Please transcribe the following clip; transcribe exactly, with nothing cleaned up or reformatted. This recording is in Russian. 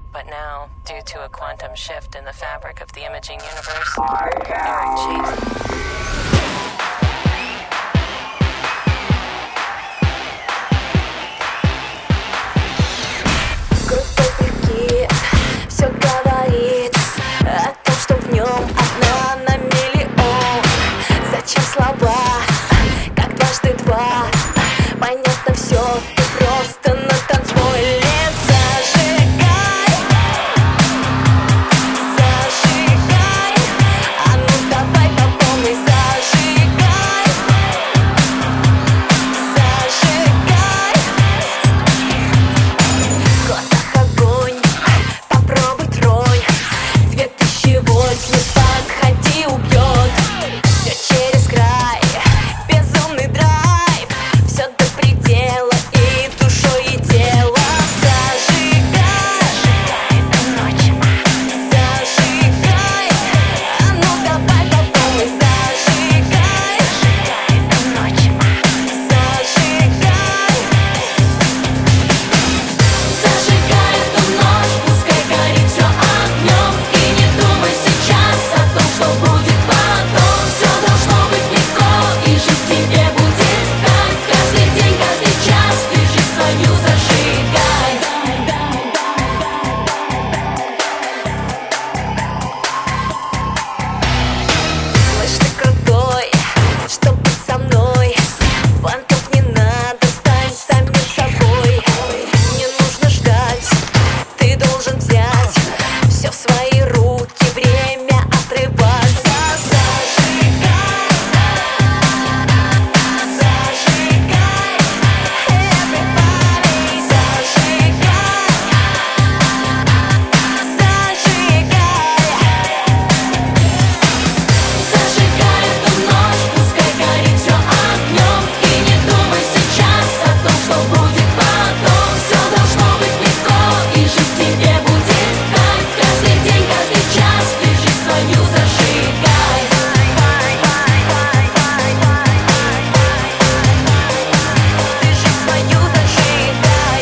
But now, due to a quantum shift in the fabric of the imaging universe, Eric Chase. Крутой прикид все говорит о том, что в нем одна на миллион. Зачем слова, как дважды два? Понятно все, ты просто на танцполе. Зажигай, зажигай, а ну давай по полной. Зажигай, зажигай. В глазах огонь, попробуй трой. Две тысячи вольт, не подходи, убьет. Все через край, безумный драйв. Все до предела и душой, и телом. Зажигай, зажигай, а ну давай по полной. Зажигай, зажигай. Зажигай эту ночь, пускай горит все огнем. И не думай сейчас о том, что будет потом. Все должно быть легко, и жить тебе будет так. Каждый день, каждый час ты жизнь свою зажигай. Слышь, ты крутой, что быть со мной. Понтов не надо, стань самим собой. Не нужно ждать, ты должен взять все в свои руки, время отрываться. Зажигай, зажигай, everybody. Зажигай, зажигай. Зажигай эту ночь, пускай горит все огнем. И не думай сейчас о том, что будет потом. Все должно быть легко, и жить тебе будет так. Каждый день, каждый час ты жизнь свою зажигай. Ты жизнь свою зажигай.